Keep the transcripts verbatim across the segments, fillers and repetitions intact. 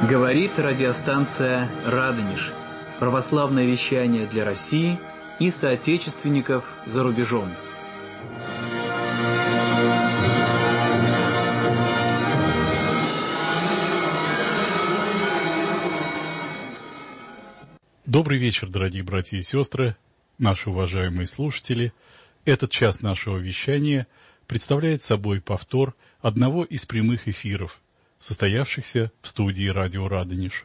Говорит радиостанция «Радонеж». Православное вещание для России и соотечественников за рубежом. Добрый вечер, дорогие братья и сестры, наши уважаемые слушатели. Этот час нашего вещания представляет собой повтор одного из прямых эфиров, состоявшихся в студии радио «Радонеж».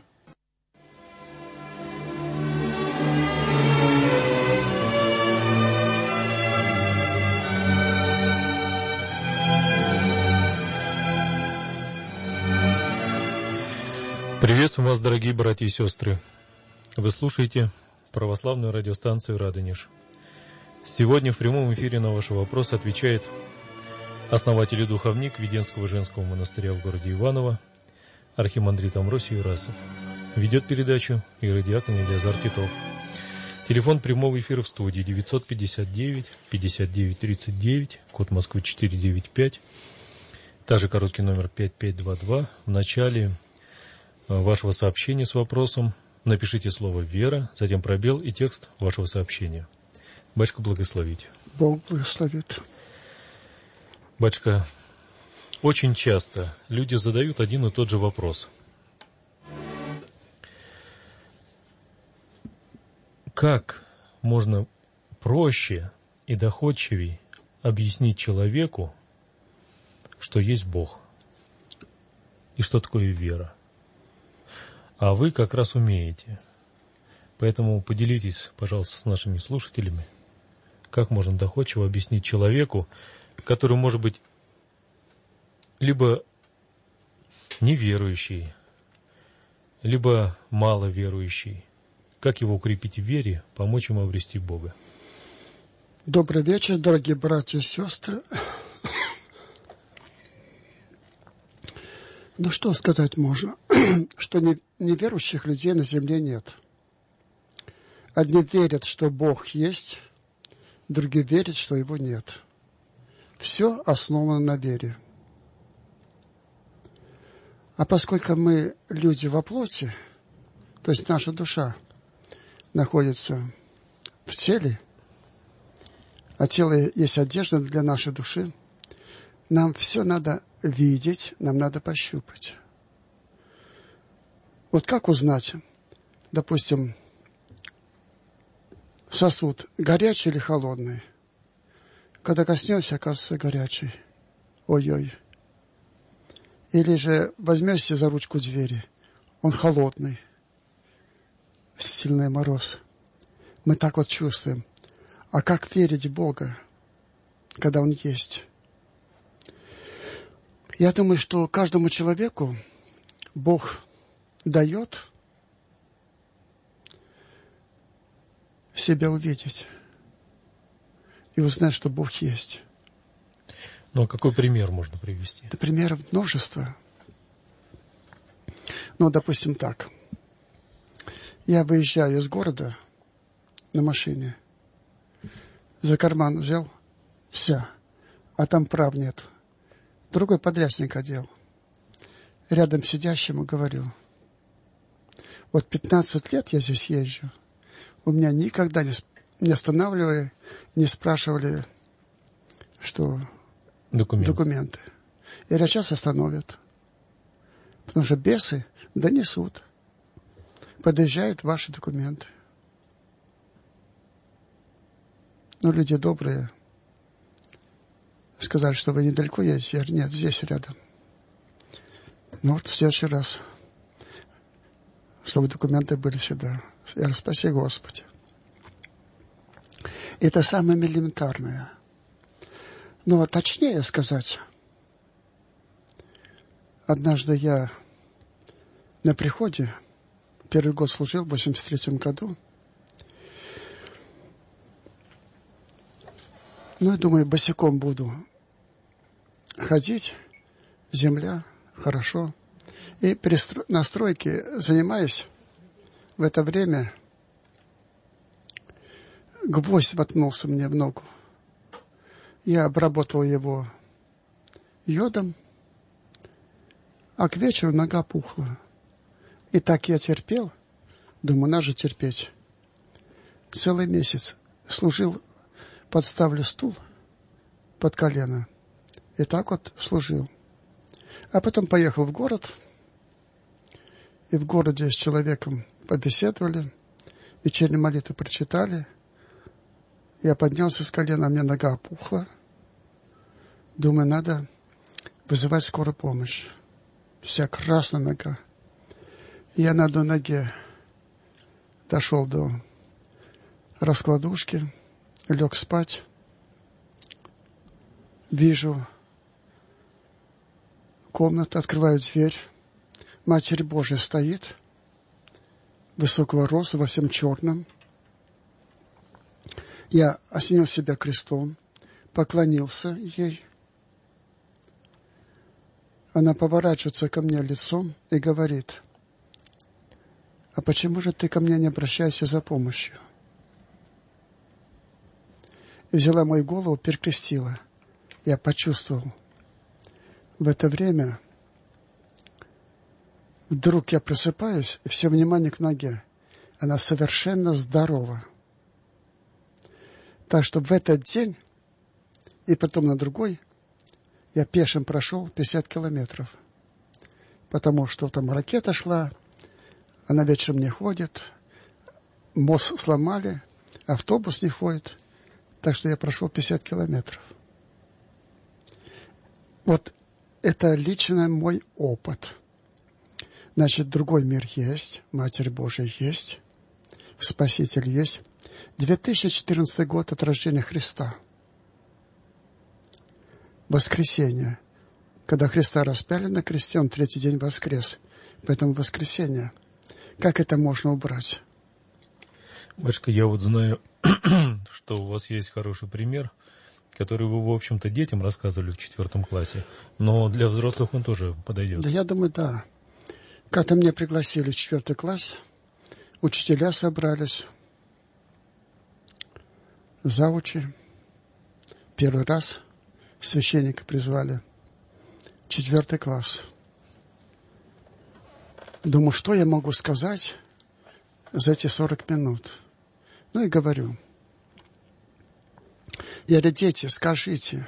Приветствуем вас, дорогие братья и сестры. Вы слушаете православную радиостанцию «Радонеж». Сегодня в прямом эфире на ваши вопросы отвечает основатель и духовник Веденского женского монастыря в городе Иваново, архимандрит Амвросий Юрасов. Ведет передачу иеродиакон Елеазар Титов. Телефон прямого эфира в студии девятьсот пятьдесят девять пятьдесят девять тридцать девять, код Москвы четыреста девяносто пять, также короткий номер пять пять два два. В начале вашего сообщения с вопросом напишите слово «Вера», затем пробел и текст вашего сообщения. Батюшка, благословите. Бог благословит. Батюшка, очень часто люди задают один и тот же вопрос. Как можно проще и доходчивее объяснить человеку, что есть Бог и что такое вера? А вы как раз умеете. Поэтому поделитесь, пожалуйста, с нашими слушателями, как можно доходчиво объяснить человеку, который, может быть, либо неверующий, либо маловерующий, как его укрепить в вере, помочь ему обрести Бога. Добрый вечер, дорогие братья и сестры. Ну что сказать можно? Что неверующих людей на земле нет. Одни верят, что Бог есть, другие верят, что Его нет. Все основано на вере. А поскольку мы люди во плоти, то есть наша душа находится в теле, а тело есть одежда для нашей души, нам все надо видеть, нам надо пощупать. Вот как узнать, допустим, сосуд горячий или холодный? Когда коснешься, оказывается горячий. Ой-ой. Или же возьмешься за ручку двери, он холодный. Сильный мороз. Мы так вот чувствуем. А как верить в Бога, когда Он есть? Я думаю, что каждому человеку Бог дает себя увидеть и узнать, что Бог есть. Ну, а какой пример можно привести? Да примеров множество. Ну, допустим, так. Я выезжаю из города на машине, за карман взял, все, а там прав нет. Другой подрядчик одел. Рядом сидящему говорю: вот пятнадцать лет я здесь езжу, у меня никогда не, не останавливали, не спрашивали, что Документ. документы. И сейчас остановят. Потому что бесы донесут. Подъезжают ваши документы. Но люди добрые сказали, что вы недалеко едете. Я говорю: нет, здесь рядом. Ну вот в следующий раз, чтобы документы были сюда. Я говорю: спаси Господи. Это самое элементарное. Но точнее сказать, однажды я на приходе, первый год служил, в восемьдесят третьем году. Ну, я думаю, босиком буду ходить, земля, хорошо. И при настройке занимаюсь, в это время гвоздь воткнулся мне в ногу. Я обработал его йодом, а к вечеру нога пухла. И так я терпел. Думаю, надо же терпеть. Целый месяц служил, подставлю стул под колено. И так вот служил. А потом поехал в город. И в городе с человеком побеседовали. Вечернюю молитву прочитали. Я поднялся с колена, у меня нога опухла. Думаю, надо вызывать скорую помощь. Вся красная нога. И я на одной ноге дошел до раскладушки, лег спать. Вижу комнату, открываю дверь. Матерь Божия стоит, высокого роста, во всем черном. Я осенил себя крестом, поклонился ей. Она поворачивается ко мне лицом и говорит: а почему же ты ко мне не обращаешься за помощью? И взяла мою голову, перекрестила. Я почувствовал. В это время вдруг я просыпаюсь, и все внимание к ноге. Она совершенно здорова. Так что в этот день и потом на другой я пешим прошел пятьдесят километров. Потому что там ракета шла, она вечером не ходит, мост сломали, автобус не ходит. Так что я прошел пятьдесят километров. Вот это лично мой опыт. Значит, другой мир есть, Матерь Божия есть, Спаситель есть. две тысячи четырнадцатый год от рождения Христа. Воскресенье. Когда Христа распяли на кресте, Он третий день воскрес. Поэтому воскресенье. Как это можно убрать? Батюшка, я вот знаю, что у вас есть хороший пример, который вы, в общем-то, детям рассказывали в четвертом классе, но для взрослых он тоже подойдет. Да, я думаю, да. Как-то меня пригласили в четвертый класс, учителя собрались, завучи. Первый раз священника призвали. Четвертый класс. Думаю, что я могу сказать за эти сорок минут? Ну и говорю. Я говорю: дети, скажите,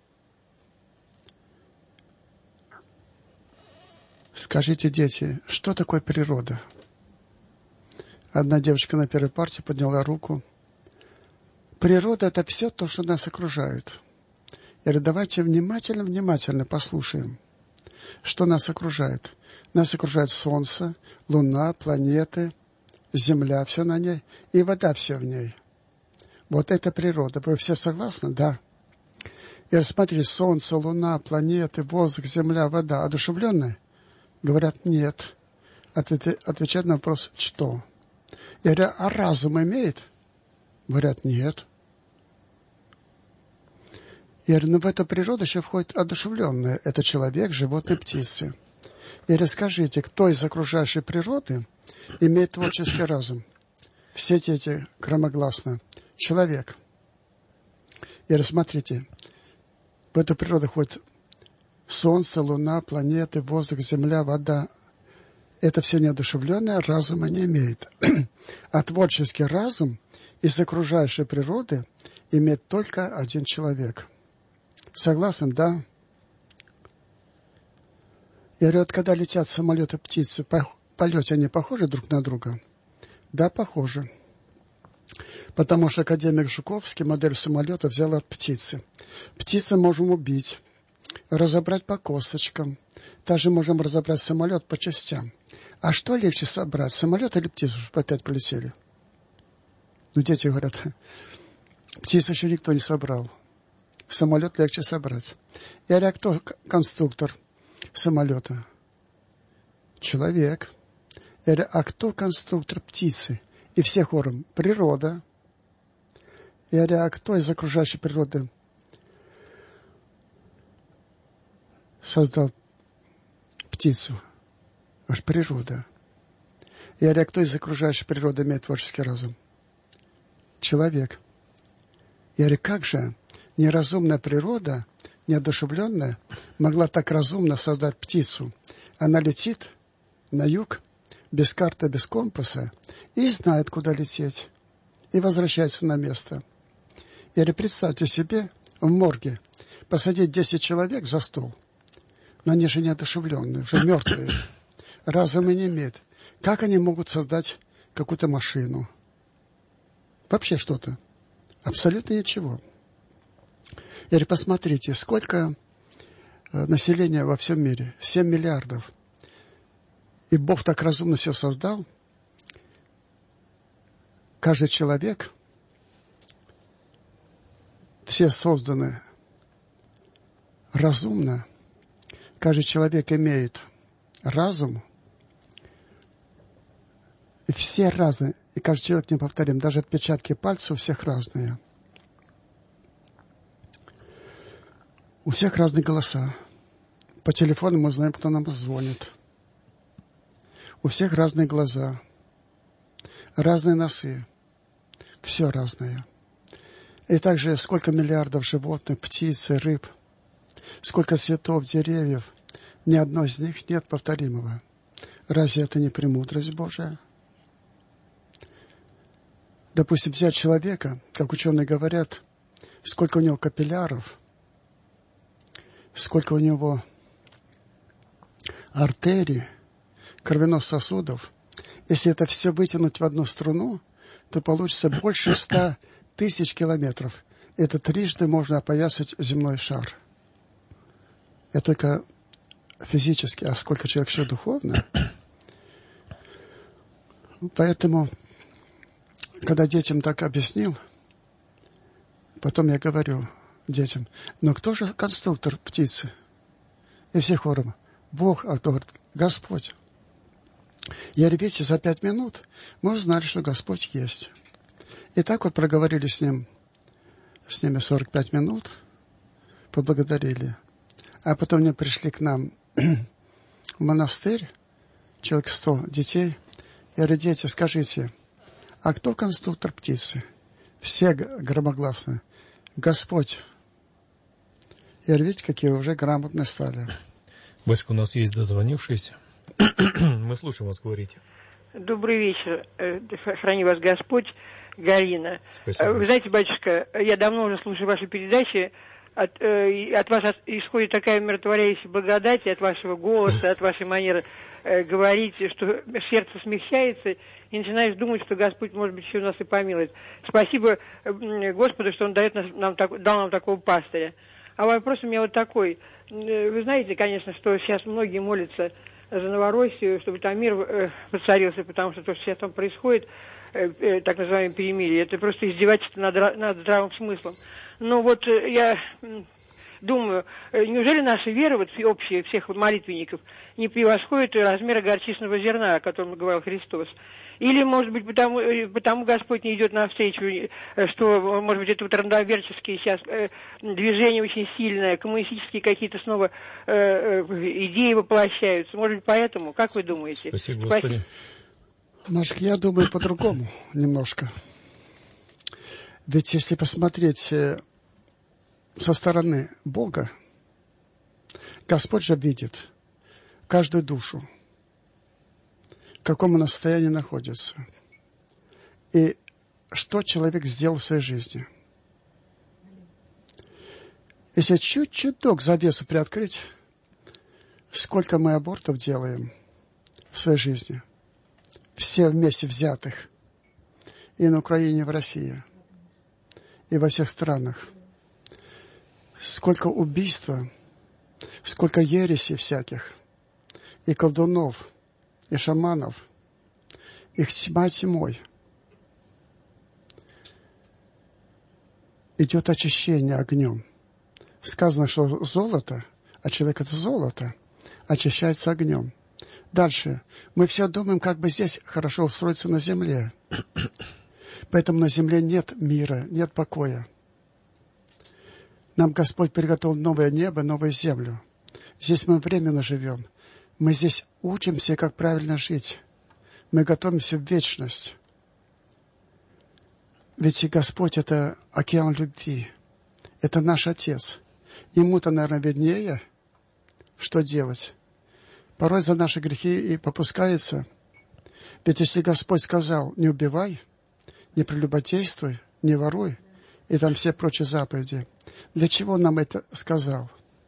скажите, дети, что такое природа? Одна девочка на первой партии подняла руку. Природа — это все то, что нас окружает. Я говорю: давайте внимательно, внимательно послушаем, что нас окружает. Нас окружает Солнце, Луна, планеты, Земля, все на ней, и вода все в ней. Вот это природа. Вы все согласны? Да. Я смотрю, Солнце, Луна, планеты, воздух, Земля, вода одушевленные? Говорят, нет. Отвечают на вопрос, что? Я говорю: а разум имеет? Говорят, нет. Я говорю: ну в эту природу еще входит одушевленное. Это человек, животные, птицы. И расскажите, кто из окружающей природы имеет творческий разум? Все эти громогласно. Человек. И рассмотрите, в эту природу входит Солнце, Луна, планеты, воздух, Земля, вода. Это все неодушевленное, разума не имеет. А творческий разум из окружающей природы имеет только один человек. Согласен? Да. Я говорю: вот когда летят самолеты, птицы, по полете они похожи друг на друга? Да, похожи. Потому что академик Жуковский модель самолета взял от птицы. Птицу можем убить, разобрать по косточкам. Также можем разобрать самолет по частям. А что легче собрать, самолет или птицу, чтобы опять полетели? Ну, дети говорят: птицу еще никто не собрал. Самолет легче собрать. Я говорю: а кто конструктор самолета? Человек. Я говорю: а кто конструктор птицы? И все хором: природа. Я говорю: а кто из окружающей природы создал птицу? Аж природа. Я говорю: а кто из окружающей природы имеет творческий разум? Человек. Я говорю: как же неразумная природа, неодушевленная, могла так разумно создать птицу? Она летит на юг, без карты, без компаса, и знает, куда лететь, и возвращается на место. Или представьте себе, в морге посадить десять человек за стол, но они же неодушевленные, уже мертвые, разума не имеют. Как они могут создать какую-то машину? Вообще что-то. Абсолютно ничего. Или посмотрите, сколько населения во всем мире. семь миллиардов. И Бог так разумно все создал. Каждый человек, все созданы разумно. Каждый человек имеет разум. И все разные. И каждый человек неповторим. Даже отпечатки пальцев у всех разные. У всех разные голоса. По телефону мы знаем, кто нам звонит. У всех разные глаза. Разные носы. Все разное. И также сколько миллиардов животных, птиц, рыб. Сколько цветов, деревьев. Ни одно из них нет повторимого. Разве это не премудрость Божия? Допустим, взять человека, как ученые говорят, сколько у него капилляров, сколько у него артерий, кровяных сосудов. Если это все вытянуть в одну струну, то получится больше ста тысяч километров. Это трижды можно опоясать земной шар. Это только физически, а сколько человек еще духовно. Поэтому, когда детям так объяснил, потом я говорю детям, но кто же конструктор птицы? И все хором, Бог, а кто говорит, Господь. Я, видите, за пять минут мы узнали, что Господь есть. И так вот проговорили с ним, с ними сорок пять минут, поблагодарили. А потом они пришли к нам в монастырь, человек сто детей. Я говорю, дети, скажите, а кто конструктор птицы? Все громогласно. Господь. Я говорю, видите, какие уже грамотные стали. Батюшка, у нас есть дозвонившийся. Мы слушаем вас, говорите. Добрый вечер. Храни вас Господь. Галина. Спасибо. Вы знаете, батюшка, я давно уже слушаю ваши передачи. От, э, от вас исходит такая умиротворяющая благодать, от вашего голоса, от вашей манеры э, говорить, что сердце смягчается, и начинаешь думать, что Господь, может быть, еще нас и помилует. Спасибо э, Господу, что Он дает нас, нам так, дал нам такого пастыря. А вопрос у меня вот такой. Вы знаете, конечно, что сейчас многие молятся за Новороссию, чтобы там мир э, воцарился, потому что то, что сейчас там происходит, э, э, так называемое перемирие, это просто издевательство над, над здравым смыслом. Но вот э, я э, думаю, э, неужели наша вера, вот общая всех молитвенников, не превосходит размера горчичного зерна, о котором говорил Христос? Или, может быть, потому, потому Господь не идет навстречу, что, может быть, это вот равноверческие сейчас э, движения очень сильные, коммунистические какие-то снова э, э, идеи воплощаются. Может быть, поэтому? Как вы думаете? Спасибо, Господи. Машка, я думаю по-другому немножко. Ведь если посмотреть со стороны Бога, Господь же видит каждую душу, в каком она состоянии находится. И что человек сделал в своей жизни. Если чуть-чуток завесу приоткрыть, сколько мы абортов делаем в своей жизни. Все вместе взятых. И на Украине, и в России. И во всех странах. Сколько убийства, сколько ересей всяких. И колдунов, и шаманов, их тьма тьмой. Идет очищение огнем. Сказано, что золото, а человек это золото, очищается огнем. Дальше. Мы все думаем, как бы здесь хорошо устроиться на земле. Поэтому на земле нет мира, нет покоя. Нам Господь приготовил новое небо, новую землю. Здесь мы временно живем. Мы здесь учимся, как правильно жить. Мы готовимся в вечность. Ведь и Господь – это океан любви. Это наш Отец. Ему-то, наверное, виднее, что делать. Порой за наши грехи и попускается, Ведь если Господь сказал, не убивай, не прелюбодействуй, не воруй, и там все прочие заповеди, для чего Он нам это сказал?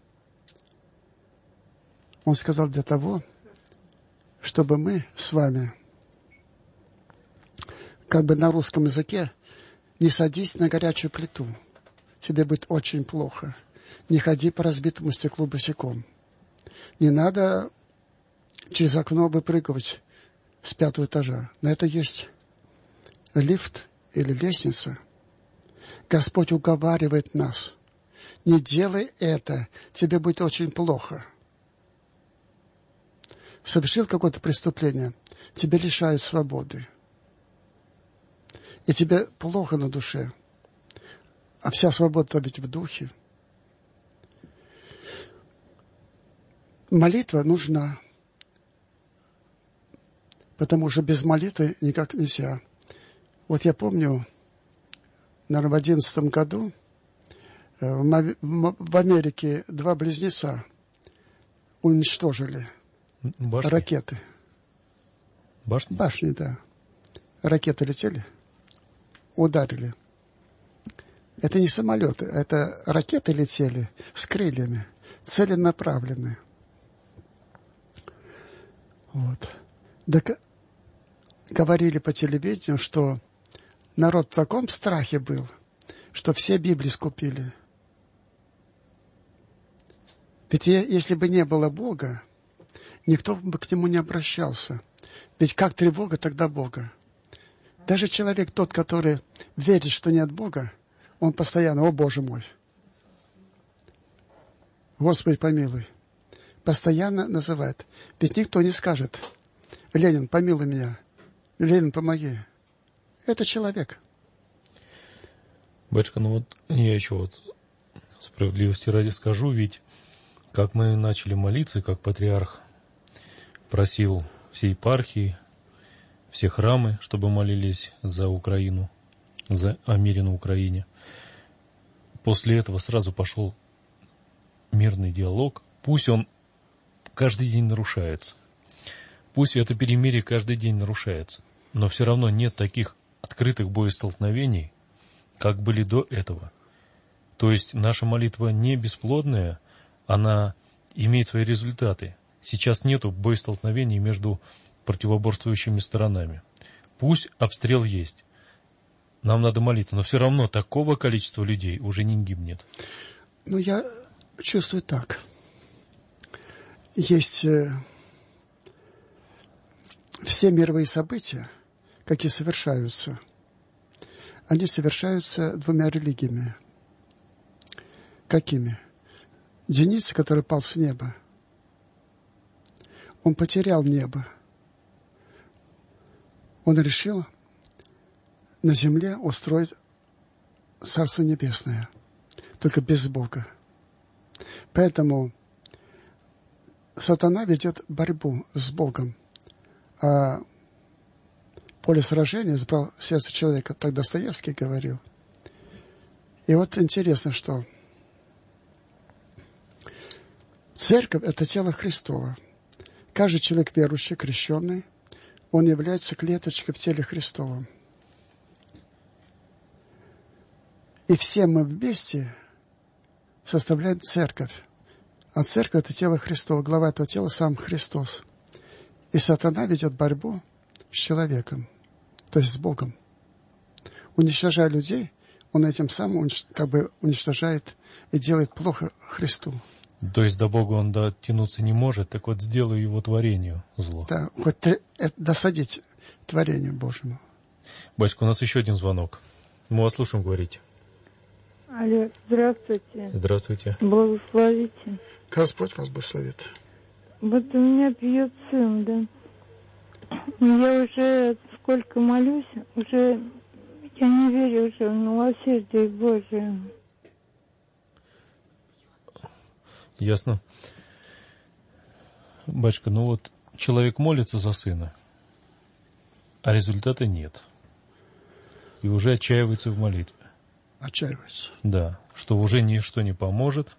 Он сказал для того, чтобы мы с вами, как бы на русском языке, не садись на горячую плиту. Тебе будет очень плохо. Не ходи по разбитому стеклу босиком. Не надо через окно выпрыгивать с пятого этажа. На это есть лифт или лестница. Господь уговаривает нас. Не делай это, тебе будет очень плохо. Совершил какое-то преступление, тебя лишают свободы. И тебе плохо на душе. А вся свобода ведь в духе. Молитва нужна. Потому что без молитвы никак нельзя. Вот я помню, наверное, в одиннадцатом году в Америке два близнеца уничтожили Башни? ракеты. Башни? Башни, да. Ракеты летели, ударили. Это не самолеты, это ракеты летели с крыльями, целенаправленные. Вот. Так говорили по телевидению, что народ в таком страхе был, что все Библии скупили. Ведь если бы не было Бога, никто бы к нему не обращался. Ведь как тревога, тогда Бога. Даже человек тот, который верит, что нет Бога, он постоянно, о Боже мой, Господи помилуй, постоянно называет. Ведь никто не скажет, Ленин, помилуй меня, Ленин, помоги. Это человек. Батюшка, ну вот я еще вот справедливости ради скажу, ведь как мы начали молиться, как патриарх просил все епархии, все храмы, чтобы молились за Украину, за о мире на Украине. После этого сразу пошел мирный диалог. Пусть он каждый день нарушается. Пусть это перемирие каждый день нарушается. Но все равно нет таких открытых боестолкновений, как были до этого. То есть наша молитва не бесплодная, она имеет свои результаты. Сейчас нету боестолкновений между противоборствующими сторонами. Пусть обстрел есть. Нам надо молиться, но все равно такого количества людей уже не гибнет. Ну, я чувствую так. Есть э, все мировые события, какие совершаются, они совершаются двумя религиями. Какими? Денис, который пал с неба, он потерял небо. Он решил на земле устроить Царство Небесное, только без Бога. Поэтому сатана ведет борьбу с Богом. А поле сражения избрал сердце человека, так Достоевский говорил. И вот интересно, что церковь – это тело Христово. Каждый человек верующий, крещенный, он является клеточкой в теле Христовом. И все мы вместе составляем церковь. А церковь – это тело Христово. Глава этого тела – сам Христос. И сатана ведет борьбу с человеком, то есть с Богом. Уничтожая людей, он этим самым как бы уничтожает и делает плохо Христу. То есть до Бога он дотянуться не может, так вот сделаю его творению зло. Да, вот досадить творению Божьему. Батюшка, у нас еще один звонок. Мы вас слушаем, говорите. Алло, здравствуйте. Здравствуйте. Благословите. Господь вас благословит. Вот у меня пьет сын, да. Я уже сколько молюсь, уже я не верю уже в милосердие Божие. Ясно. Батюшка, ну вот человек молится за сына, а результата нет. И уже отчаивается в молитве. Отчаивается. Да, что уже ничто не поможет,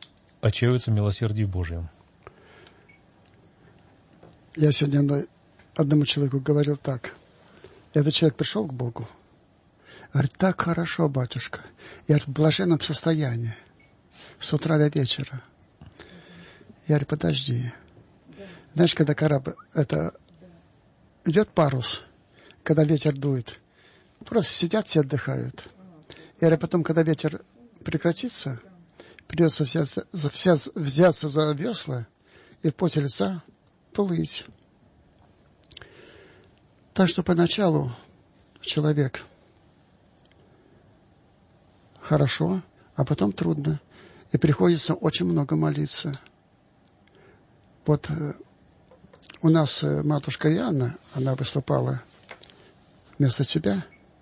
отчаивается в милосердии Божьем. Я сегодня одной одному человеку говорил так. Этот человек пришел к Богу. Говорит, так хорошо, батюшка. Я в блаженном состоянии. С утра до вечера. Я говорю, подожди. Знаешь, когда корабль, это идет парус, когда ветер дует, просто сидят, все отдыхают. Я говорю, потом, когда ветер прекратится, придется взяться, взяться, взяться за весла и в поте лица плыть. Так что поначалу человек хорошо, а потом трудно. И приходится очень много молиться. Вот у нас матушка Яна, она выступала вместо себя.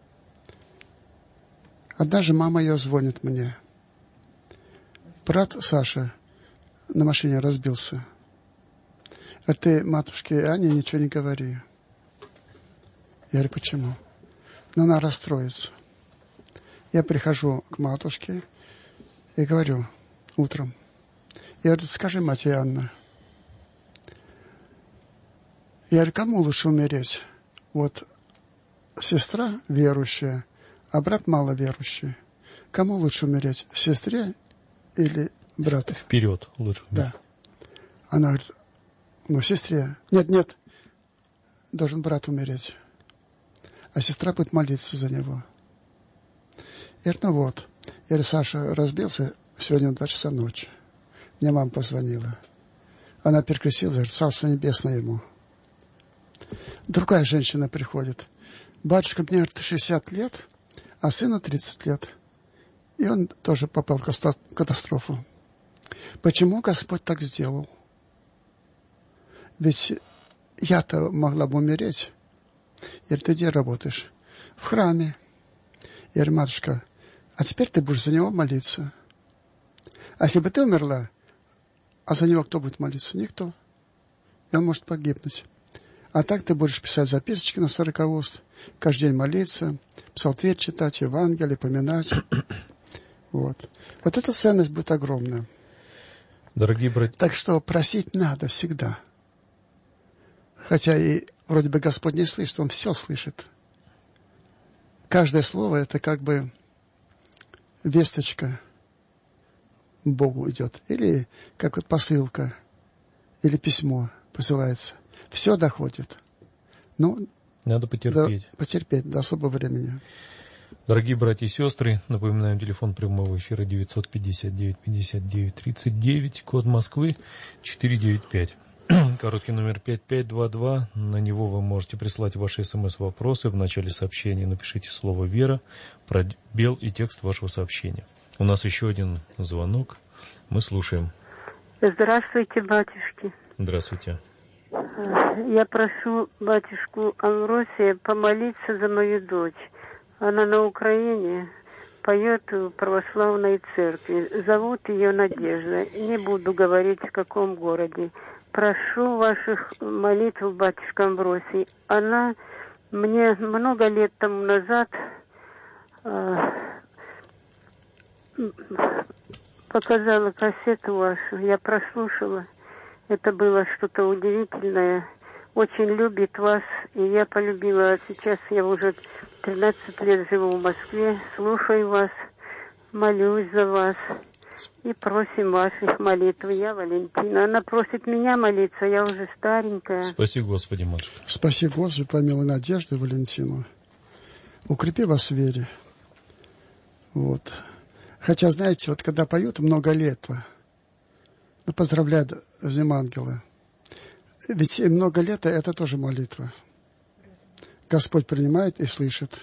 Однажды мама ее звонит мне. Брат Саша на машине разбился. А ты матушке Ане ничего не говори. Я говорю, почему? Но она расстроится. Я прихожу к матушке и говорю утром. Я говорю, скажи, мать Анна, я говорю, кому лучше умереть? Вот сестра верующая, а брат маловерующий. Кому лучше умереть? Сестре или брату? Вперед лучше умереть. Да. Она говорит, ну, сестре. Нет, нет, должен брат умереть. А сестра будет молиться за него. Я говорю, ну вот. Я говорю, Саша разбился сегодня в два часа ночи. Мне мама позвонила. Она перекрестилась, говорит, Царство Небесное ему. Другая женщина приходит. Батюшка, мне, говорит, шестьдесят лет, а сыну тридцать лет. И он тоже попал в катастрофу. Почему Господь так сделал? Ведь я-то могла бы умереть. Я говорю, ты где работаешь? В храме. Я говорю, матушка, а теперь ты будешь за него молиться. А если бы ты умерла, а за него кто будет молиться? Никто. И он может погибнуть. А так ты будешь писать записочки на сорокауст, каждый день молиться, псалтырь читать, Евангелие, поминать. Вот. Вот эта ценность будет огромная. Дорогие братья. Так что просить надо всегда. Хотя и вроде бы Господь не слышит, Он все слышит. Каждое слово это как бы весточка Богу идет. Или как вот посылка, или письмо посылается. Все доходит. Ну, надо потерпеть. До, потерпеть до особого времени. Дорогие братья и сестры, напоминаем, телефон прямого эфира девятьсот пятьдесят девять пятьдесят девять тридцать девять, код Москвы четыреста девяносто пять. Короткий номер пять пять два два. На него вы можете прислать ваши смс-вопросы. В начале сообщения напишите слово «Вера», пробел и текст вашего сообщения. У нас еще один звонок. Мы слушаем. Здравствуйте, батюшки. Здравствуйте. Я прошу батюшку Амвросия помолиться за мою дочь. Она на Украине, поет в православной церкви. Зовут ее Надежда. Не буду говорить, в каком городе. Прошу ваших молитв, батюшка Амвросий. Она мне много лет тому назад э, показала кассету вашу. Я прослушала. Это было что-то удивительное. Очень любит вас, и я полюбила. Сейчас я уже тринадцать лет живу в Москве, слушаю вас, молюсь за вас и просим ваших молитв. Я Валентина. Она просит меня молиться, я уже старенькая. Спаси Господи, матушка. Спаси Господи, помилуй Надежду Валентину. Укрепи вас в вере. Вот. Хотя, знаете, вот когда поют много лет, ну, поздравляют с Днем Ангела. Ведь много лет это тоже молитва. Господь принимает и слышит.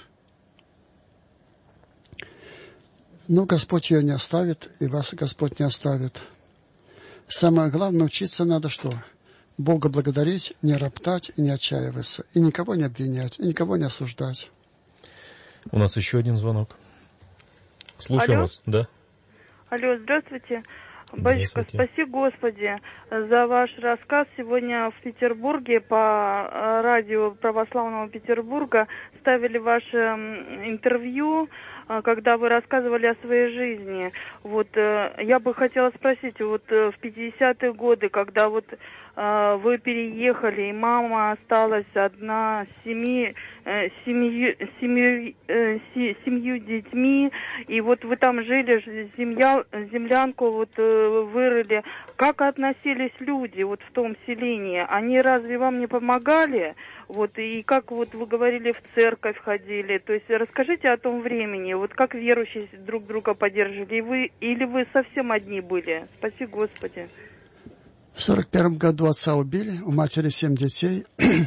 Но Господь ее не оставит, и вас Господь не оставит. Самое главное, учиться надо что? Бога благодарить, не роптать и не отчаиваться. И никого не обвинять, и никого не осуждать. У нас еще один звонок. Слушаем Алло. вас. Да? Алло, здравствуйте. Батюшка, спаси Господи за ваш рассказ. Сегодня в Петербурге по радио Православного Петербурга ставили ваше интервью, когда вы рассказывали о своей жизни. Вот я бы хотела спросить, вот в пятидесятые годы, когда вот э, вы переехали, и мама осталась одна с семи, э, семью, семью, э, си, семью детьми, и вот вы там жили, земля, землянку вот э, вырыли. Как относились люди вот в том селении? Они разве вам не помогали? Вот, и как вот вы говорили, в церковь ходили. То есть расскажите о том времени, вот как верующие друг друга поддерживали, и вы, или вы совсем одни были? Спаси Господи. В сорок первом году отца убили, у матери семь детей.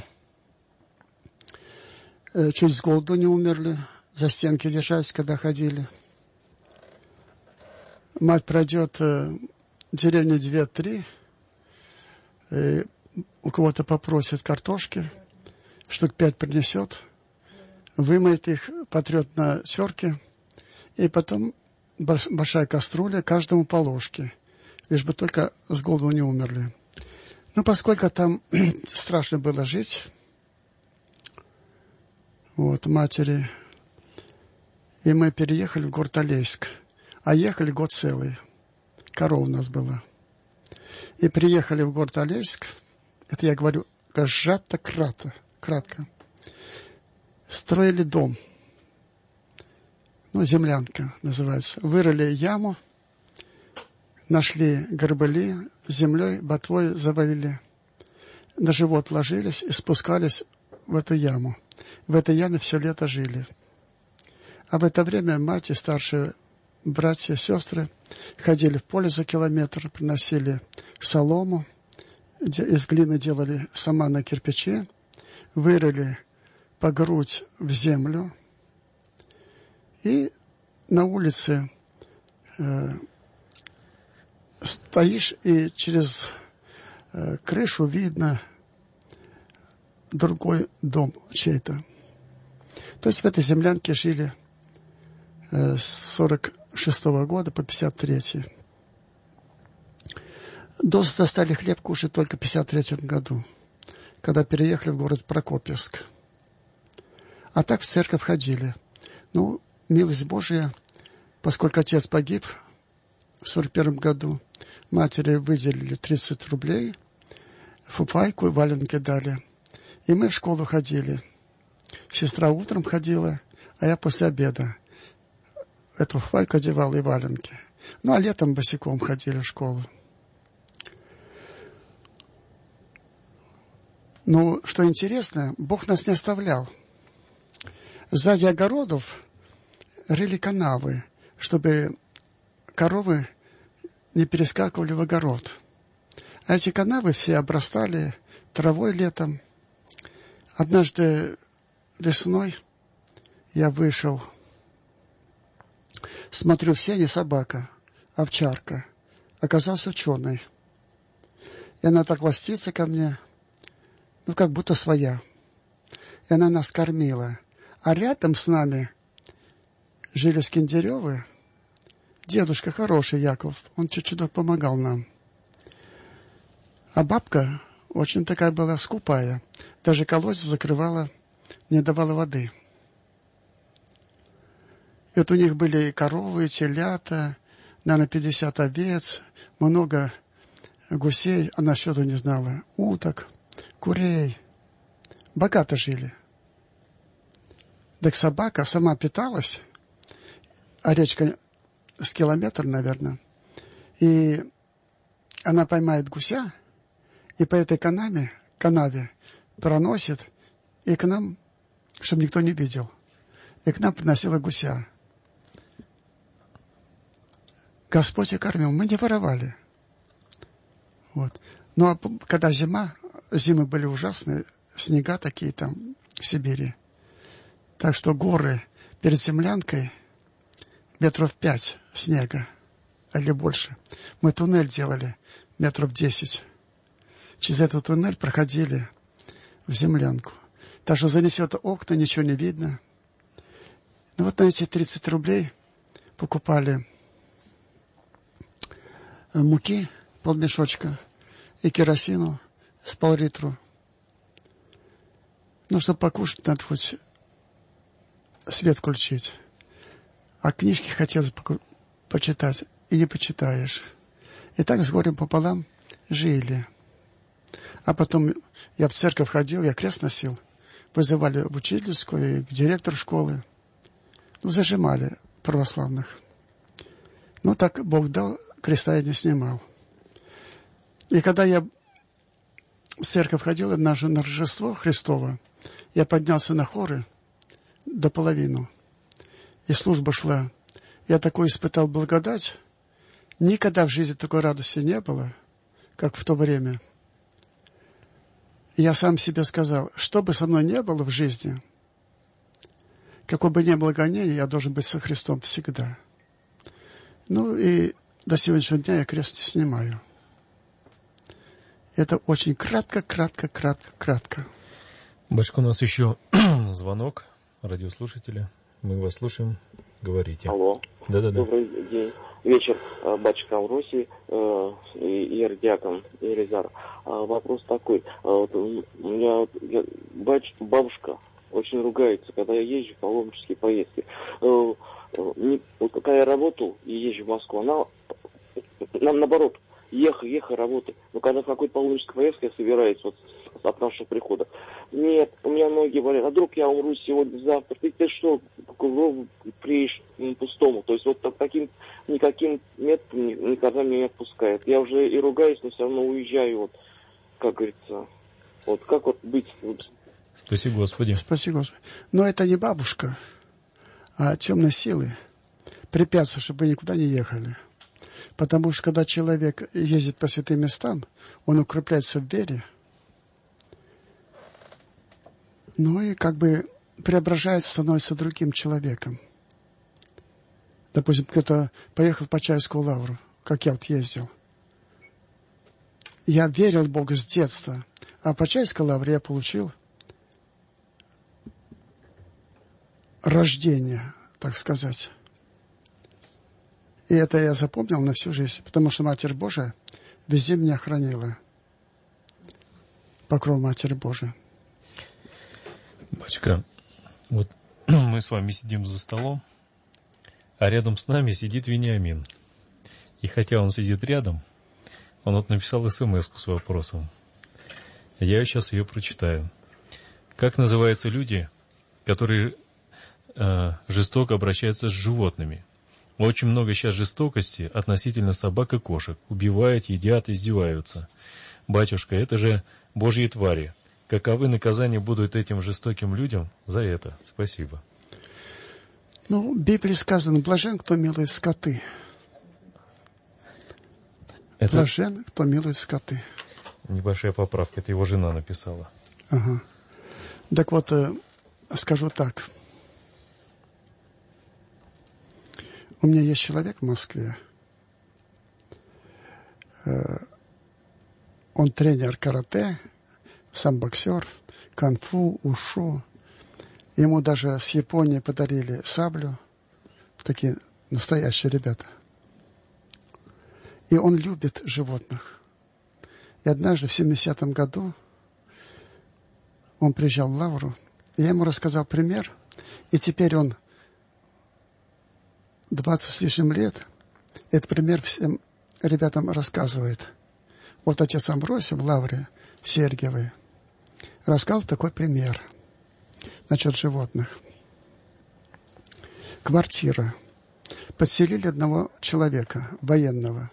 Чуть с голоду не умерли, за стенки держались, когда ходили. Мать пройдет деревни две-три, у кого-то попросит картошки, штук пять принесет, вымоет их, потрет на терке, и потом большая кастрюля, каждому по ложке, лишь бы только с голоду не умерли. Ну, поскольку там страшно было жить, вот, матери, и мы переехали в город Алейск, а ехали год целый, корова у нас была. И приехали в город Алейск, это я говорю сжато, кратко, кратко. Строили дом, ну, землянка называется. Вырыли яму, нашли горбыли, землей, ботвой завалили. На живот ложились и спускались в эту яму. В этой яме все лето жили. А в это время мать и старшие братья, сестры ходили в поле за километр, приносили солому, из глины делали сама на кирпиче, вырыли по грудь в землю, и на улице э, стоишь, и через э, крышу видно другой дом чей-то. То есть в этой землянке жили э, с сорок шестого года по пятьдесят третий. Досыта стали хлеб кушать только в пятьдесят третьем году, когда переехали в город Прокопьевск. А так в церковь ходили. Ну, милость Божия, поскольку отец погиб в сорок первом году, матери выделили тридцать рублей, фуфайку и валенки дали. И мы в школу ходили. Сестра утром ходила, а я после обеда эту фуфайку одевал и валенки. Ну, а летом босиком ходили в школу. Ну, что интересно, Бог нас не оставлял. Сзади огородов рыли канавы, чтобы коровы не перескакивали в огород. А эти канавы все обрастали травой летом. Однажды весной я вышел, смотрю, в сене собака, овчарка, оказался ученый. И она так ластится ко мне, ну, как будто своя. И она нас кормила. А рядом с нами жили Скендеревы. Дедушка хороший, Яков, он чуть-чуть помогал нам. А бабка очень такая была скупая. Даже колодец закрывала, не давала воды. И вот у них были и коровы, и телята, наверное, пятьдесят овец, много гусей, она счету не знала, уток, курей. Богато жили. Так собака сама питалась, а речка с километр, наверное, и она поймает гуся, и по этой канаве, канаве проносит, и к нам, чтобы никто не видел, и к нам приносила гуся. Господь и кормил, мы не воровали. Вот. Ну, а когда зима, зимы были ужасные, снега такие там в Сибири, так что горы перед землянкой метров пять снега или больше. Мы туннель делали метров десять. Через этот туннель проходили в землянку. Так что занесет окна, ничего не видно. Ну вот на эти тридцать рублей покупали муки, полмешочка, и керосину с пол-литру. Ну, чтобы покушать, надо хоть свет включить. А книжки хотелось поку- почитать, и не почитаешь. И так с горем пополам жили. А потом я в церковь ходил, я крест носил. Вызывали в учительскую и к директору школы. Ну, зажимали православных. Ну, так Бог дал, креста я не снимал. И когда я в церковь ходил однажды на Рождество Христово, я поднялся на хоры до половины, и служба шла. Я такой испытал благодать. Никогда в жизни такой радости не было, как в то время. И я сам себе сказал, что бы со мной не было в жизни, какой бы ни было гонения, я должен быть со Христом всегда. Ну и до сегодняшнего дня я крест не снимаю. Это очень кратко, кратко, кратко, кратко. Батюшка, у нас еще звонок радиослушателя. Мы вас слушаем. Говорите. Алло. Да-да-да. Добрый день. Вечер, батюшка Амвросий э, и Иердиакон Елизар. А, вопрос такой. А, вот, у меня я, батюш, бабушка очень ругается, когда я езжу в паломнические поездки. Э, э, не, вот когда я работал и езжу в Москву, она нам наоборот, ехай, ехай, работай. Но когда в какой-то паломнической поездке я собираюсь вот от нашего прихода, нет, у меня многие говорят, а вдруг я умру сегодня, завтра, ты, ты что, приедешь пустому. То есть вот таким никаким методом никогда меня не отпускает. Я уже и ругаюсь, но все равно уезжаю, вот, как говорится. Вот как вот быть? Спасибо, Господи. Спасибо, Господи. Но это не бабушка, а темные силы препятствуют, чтобы вы никуда не ехали. Потому что когда человек ездит по святым местам, он укрепляется в вере, ну и как бы преображается, становится другим человеком. Допустим, кто-то поехал в Почаевскую лавру, как я вот ездил. Я верил в Бога с детства, а в Почаевской лавре я получил рождение, так сказать. И это я запомнил на всю жизнь, потому что Матерь Божия везде меня хранила. Покров Матери Божией. Батюшка, вот мы с вами сидим за столом, а рядом с нами сидит Вениамин. И хотя он сидит рядом, он вот написал смс-ку с вопросом. Я сейчас ее прочитаю. Как называются люди, которые э, жестоко обращаются с животными? Очень много сейчас жестокости относительно собак и кошек. Убивают, едят, издеваются. Батюшка, это же Божьи твари. Каковы наказания будут этим жестоким людям за это? Спасибо. Ну, в Библии сказано, блажен, кто милует скоты. Это... Блажен, кто милует скоты. Небольшая поправка, это его жена написала. Ага. Так вот, скажу так. У меня есть человек в Москве. Он тренер карате, сам боксер, кунг-фу, ушу. Ему даже с Японии подарили саблю. Такие настоящие ребята. И он любит животных. И однажды в семидесятом году он приезжал в Лавру, и я ему рассказал пример. И теперь он двадцать с лишним лет этот пример всем ребятам рассказывает. Вот отец Амвросий в Лавре, в Сергиевой, рассказал такой пример насчет животных. Квартира. Подселили одного человека, военного.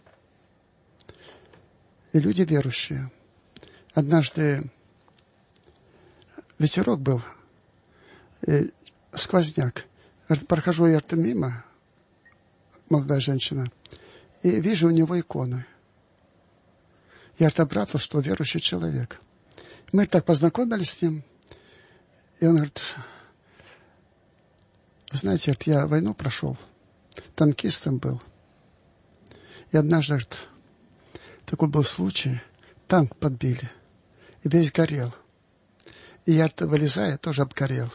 И люди верующие. Однажды ветерок был, и сквозняк. Прохожу я мимо, молодая женщина, и вижу у него иконы. Я отобрался, что верующий человек. Мы так познакомились с ним, и он говорит, вы знаете, я войну прошел, танкистом был. И однажды, говорит, такой был случай, танк подбили, и весь горел. И я, вылезая, тоже обгорел.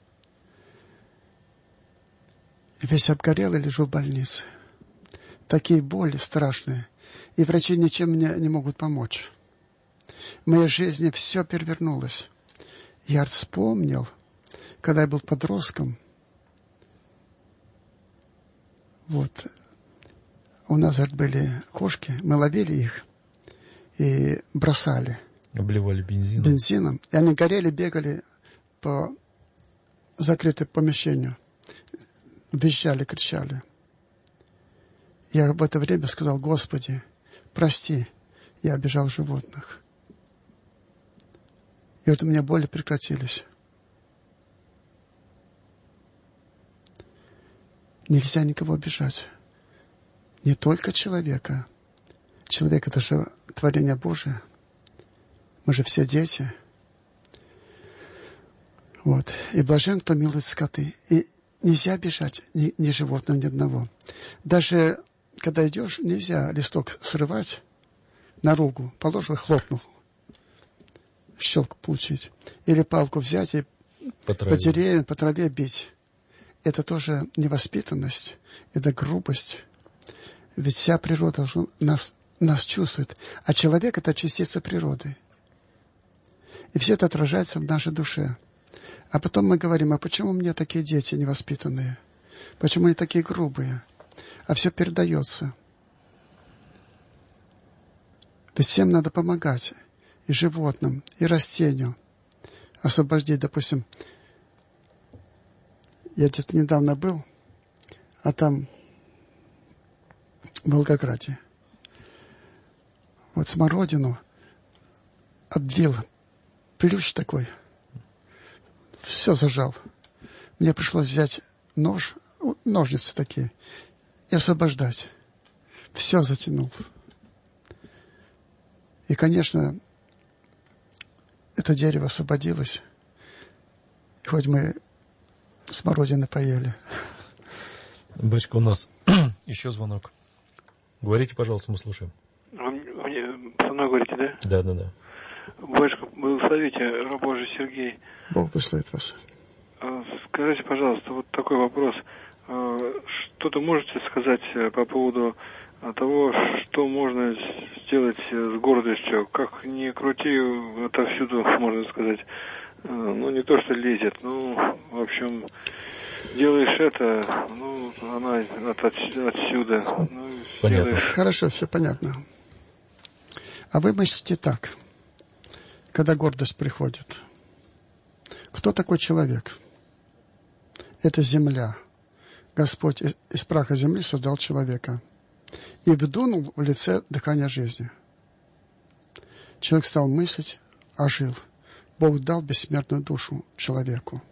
И весь обгорел и лежу в больнице. Такие боли страшные. И врачи ничем мне не могут помочь. В моей жизни все перевернулось. Я вспомнил, когда я был подростком, вот, у нас были кошки, мы ловили их и бросали. Обливали бензином. Бензином. И они горели, бегали по закрытому помещению. Визжали, кричали. Я в это время сказал: Господи, прости, я обижал животных. И вот у меня боли прекратились. Нельзя никого обижать. Не только человека. Человек — это же творение Божие. Мы же все дети. Вот. И блажен, кто милует скоты. И нельзя обижать ни, ни животного, ни одного. Даже когда идешь, нельзя листок срывать на руку. Положил и хлопнул. Щелк получить. Или палку взять и по, по деревьям, по траве бить. Это тоже невоспитанность, это грубость. Ведь вся природа нас, нас чувствует. А человек — это частица природы. И все это отражается в нашей душе. А потом мы говорим: а почему мне такие дети невоспитанные? Почему они такие грубые? А все передается. Ведь всем надо помогать. И животным, и растению. Освободить, допустим. Я где-то недавно был, а там в Волгограде. Вот смородину обвил, плющ такой. Все зажал. Мне пришлось взять нож, ножницы такие, и освобождать. Все затянул. И, конечно, это дерево освободилось. И хоть мы смородины поели. Батюшка, у нас еще звонок. Говорите, пожалуйста, мы слушаем. Мне со мной говорите, да? Да, да, да. Батюшка, благословите, раб Божий Сергей. Бог благословит вас. Скажите, пожалуйста, вот такой вопрос. Что-то можете сказать по поводу того, что можно сделать с гордостью? Как ни крути, отовсюду, можно сказать, ну, не то, что лезет, ну, в общем, делаешь это, ну, она от, от, отсюда. Ну, понятно. Делаешь... Хорошо, все понятно. А вы мыслите так, когда гордость приходит. Кто такой человек? Это земля. Господь из праха земли создал человека и вдунул в лице дыхание жизни. Человек стал мыслить, ожил. Бог дал бессмертную душу человеку.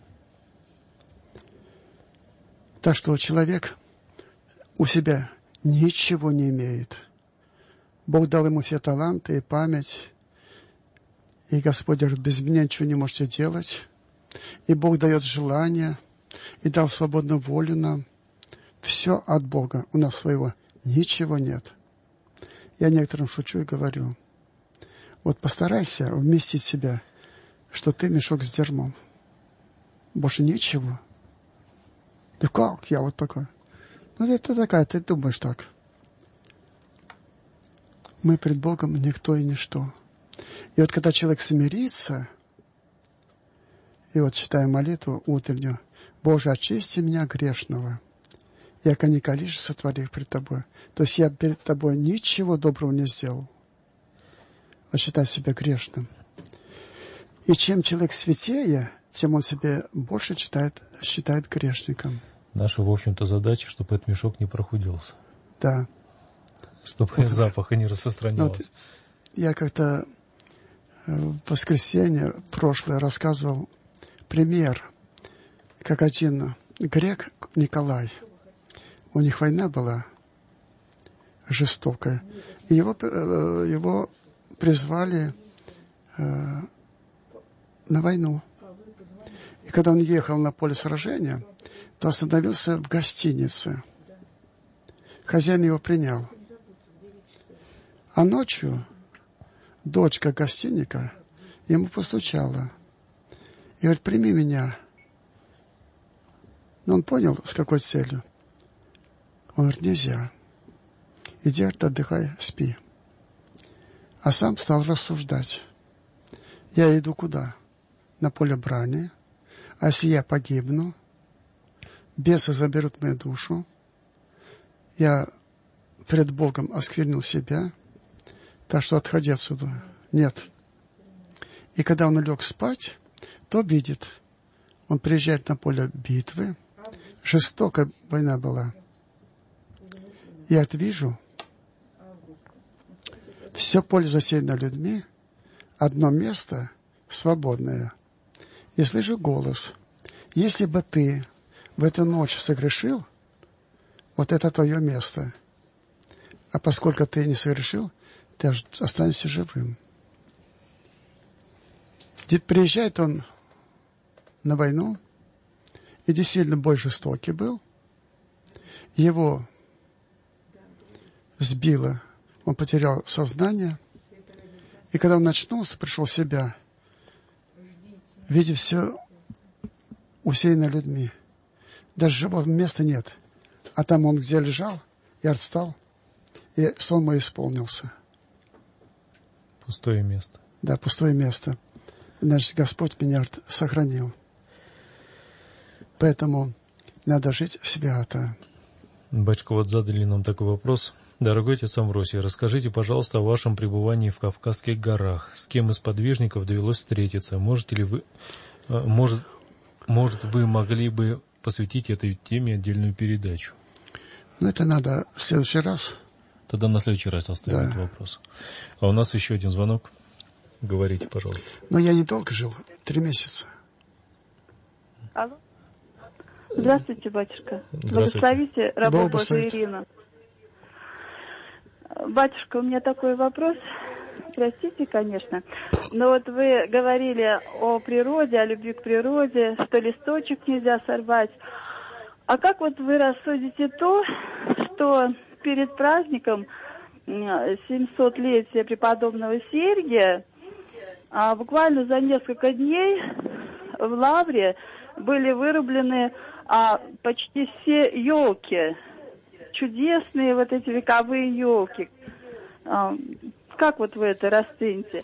Так что человек у себя ничего не имеет. Бог дал ему все таланты и память. И Господь говорит: без меня ничего не можете делать. И Бог дает желание, и дал свободную волю нам. Все от Бога. У нас своего ничего нет. Я некоторым шучу и говорю: вот постарайся вместить в себя, что ты мешок с дерьмом. Больше ничего. Да как? Я вот такой. Ну, это такая, ты думаешь так. Мы пред Богом никто и ничто. И вот когда человек смирится, и вот читаем молитву утреннюю: Боже, очисти меня грешного, яко не колишь сотворив пред Тобой. То есть я перед Тобой ничего доброго не сделал. Вот считай себя грешным. И чем человек святее, тем он себя больше считает, считает грешником. Наша, в общем-то, задача, чтобы этот мешок не прохудился. Да. Чтобы вот запаха не распространялся. Вот я как-то в воскресенье прошлое рассказывал пример, как один грек Николай, у них война была жестокая, и его, его призвали на войну. И когда он ехал на поле сражения, то остановился в гостинице. Хозяин его принял. А ночью дочка гостинника ему постучала и говорит: прими меня. Но он понял, с какой целью. Он говорит: нельзя. Иди, отдыхай, спи. А сам стал рассуждать. Я иду куда? На поле брани. А если я погибну, бесы заберут мою душу, я пред Богом осквернил себя, так что отходи отсюда. Нет. И когда он лег спать, то видит, он приезжает на поле битвы, жестокая война была. Я это вижу, все поле засеяно людьми, одно место свободное. И слышу голос: если бы ты в эту ночь согрешил, вот это твое место. А поскольку ты не согрешил, ты останешься живым. Приезжает он на войну, и действительно бой жестокий был. Его сбило, он потерял сознание. И когда он очнулся, пришел в себя, видя все усеяно людьми. Даже живого места нет. А там он где лежал, я встал, и сон мой исполнился. Пустое место. Да, пустое место. Значит, Господь меня сохранил. Поэтому надо жить свято. Батюшка, вот задали нам такой вопрос. Дорогой отец Амвросий, расскажите, пожалуйста, о вашем пребывании в Кавказских горах. С кем из подвижников довелось встретиться? Можете ли вы, может, может, вы могли бы посвятить этой теме отдельную передачу? Ну, это надо в следующий раз. Тогда на следующий раз оставим да. этот вопрос. А у нас еще один звонок. Говорите, пожалуйста. Но я недолго жил, три месяца. Алло. Здравствуйте, батюшка. Здравствуйте. Благословите рабу Божию Ирину. Батюшка, у меня такой вопрос. Простите, конечно. Но вот вы говорили о природе, о любви к природе, что листочек нельзя сорвать. А как вот вы рассудите то, что перед праздником семисотлетия преподобного Сергия а буквально за несколько дней в Лавре были вырублены а, почти все елки, чудесные вот эти вековые елки. А, как вот вы это расцените?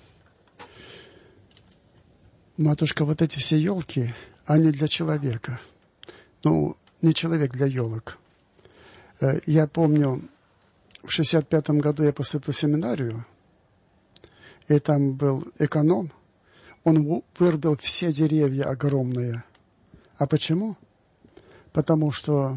Матушка, вот эти все елки, они для человека. Ну, не человек для елок. Я помню, в шестьдесят пятом году я поступил в семинарию, и там был эконом. Он вырубил все деревья огромные. А почему? Потому что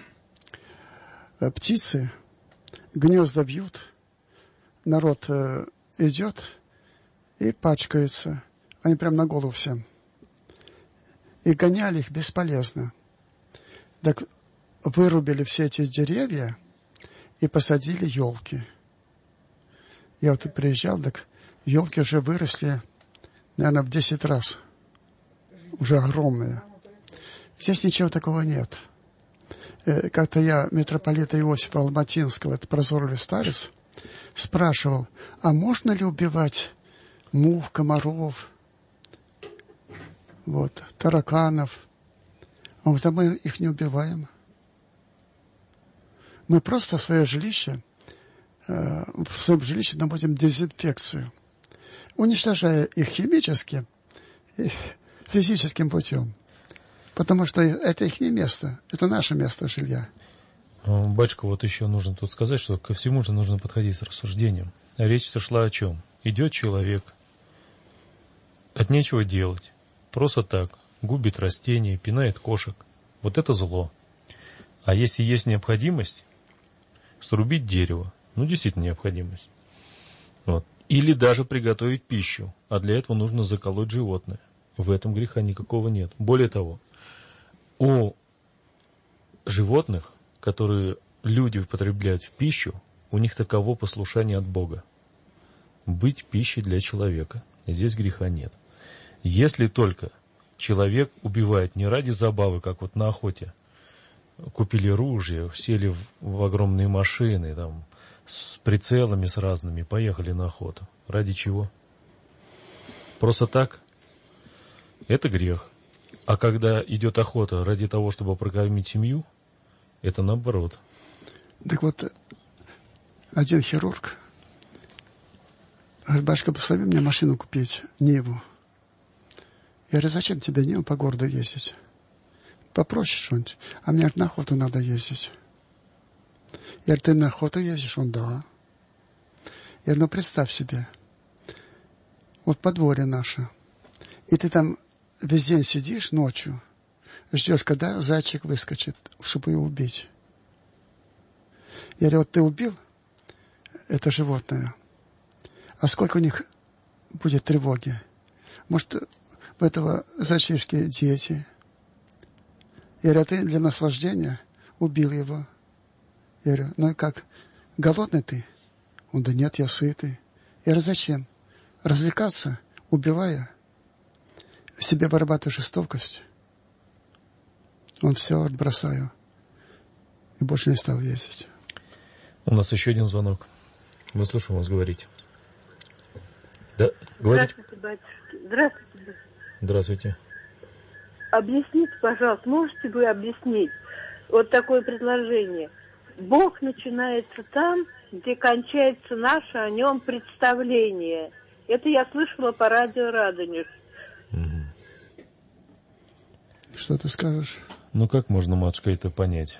птицы гнезда вьют, народ идет и пачкается. Они прям на голову всем. И гоняли их бесполезно. Так вырубили все эти деревья и посадили елки. Я вот приезжал, так елки уже выросли, наверное, в десять раз. Уже огромные. Здесь ничего такого нет. Как-то я митрополита Иосифа Алматинского, это прозорливый старец, спрашивал, а можно ли убивать мух, комаров, вот, тараканов? Он говорит, а мы их не убиваем. Мы просто свое жилище, э, в своем жилище наводим дезинфекцию, уничтожая их химически и физическим путем. Потому что это их не место, это наше место жилья. Батюшка, вот еще нужно тут сказать, что ко всему же нужно подходить с рассуждением. Речь шла о чем? Идет человек, от нечего делать, просто так, губит растения, пинает кошек. Вот это зло. А если есть необходимость срубить дерево, ну действительно необходимость, вот. Или даже приготовить пищу, а для этого нужно заколоть животное. В этом греха никакого нет. Более того, у животных, которые люди употребляют в пищу, у них таково послушание от Бога. Быть пищей для человека. Здесь греха нет. Если только человек убивает не ради забавы, как вот на охоте, купили ружья, сели в, в огромные машины, там, с прицелами с разными, поехали на охоту. Ради чего? Просто так? Это грех. А когда идет охота ради того, чтобы прокормить семью, это наоборот. Так вот, один хирург говорит, батюшка, посоветуй мне машину купить, Ниву. Я говорю, зачем тебе Ниву по городу ездить? Попроще что-нибудь. А мне на охоту надо ездить. Я говорю, ты на охоту ездишь? Он, да. Я говорю, ну представь себе, Вот подворье наше. И ты там весь день сидишь ночью, ждешь, когда зайчик выскочит, чтобы его убить. Я говорю, вот ты убил это животное, а сколько у них будет тревоги? Может, у этого зайчишки дети? Я говорю, а ты для наслаждения убил его. Я говорю, ну и как, голодный ты? Он, да нет, я сытый. Я говорю, зачем? Развлекаться, убивая, в себе вырабатывая жестокость. Он все отбросаю. И больше не стал ездить. У нас еще один звонок. Мы слушаем вас говорить. Да, говорите. Здравствуйте, батюшки. Здравствуйте. Здравствуйте. Объясните, пожалуйста, можете вы объяснить вот такое предложение? Бог начинается там, где кончается наше о нем представление. Это я слышала по радио Радонеж. Угу. Что ты скажешь? Ну, как можно, матушка, это понять?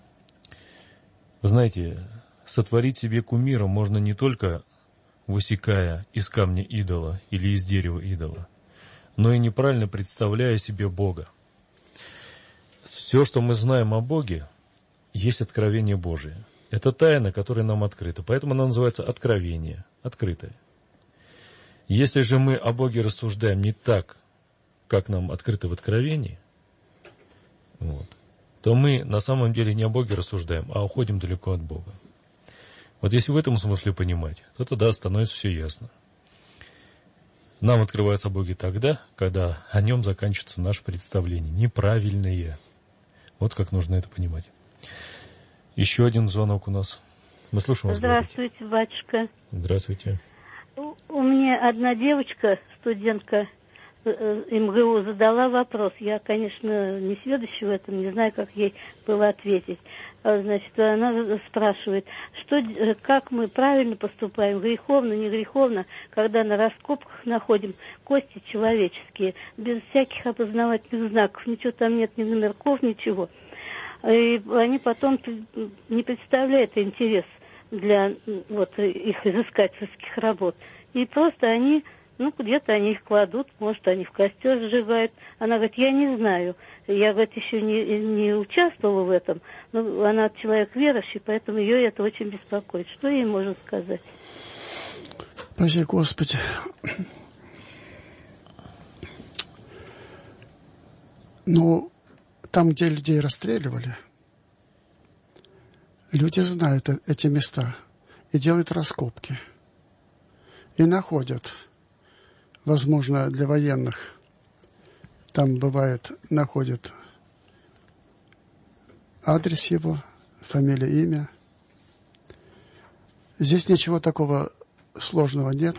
Вы знаете, сотворить себе кумира можно не только высекая из камня идола или из дерева идола, но и неправильно представляя себе Бога. Все, что мы знаем о Боге, есть откровение Божие. Это тайна, которая нам открыта. Поэтому она называется откровение, открытое. Если же мы о Боге рассуждаем не так, как нам открыто в откровении, вот, то мы на самом деле не о Боге рассуждаем, а уходим далеко от Бога. Вот если в этом смысле понимать, то тогда становится все ясно. Нам открывается о Боге тогда, когда о нем заканчивается наше представление, неправильное. Вот как нужно это понимать. Еще один звонок у нас. Мы слушаем вас. Здравствуйте, батюшка. Здравствуйте. У, у меня одна девочка, студентка эм гэ у, задала вопрос. Я, конечно, не сведуща в этом, не знаю, как ей было ответить. Значит, она спрашивает, что, как мы правильно поступаем, греховно, не греховно, когда на раскопках находим кости человеческие, без всяких опознавательных знаков, ничего там нет, ни номерков, ничего. И они потом не представляют интерес для вот, их изыскательских работ. И просто они, ну, где-то они их кладут, может, они в костер сжигают. Она говорит, я не знаю. Я, говорит, еще не, не участвовала в этом. Но она человек верующий, поэтому ее это очень беспокоит. Что ей можно сказать? Спаси Господи. Ну, там, где людей расстреливали, люди знают эти места и делают раскопки. И находят, возможно, для военных, там бывает, находят адрес его, фамилия, имя. Здесь ничего такого сложного нет.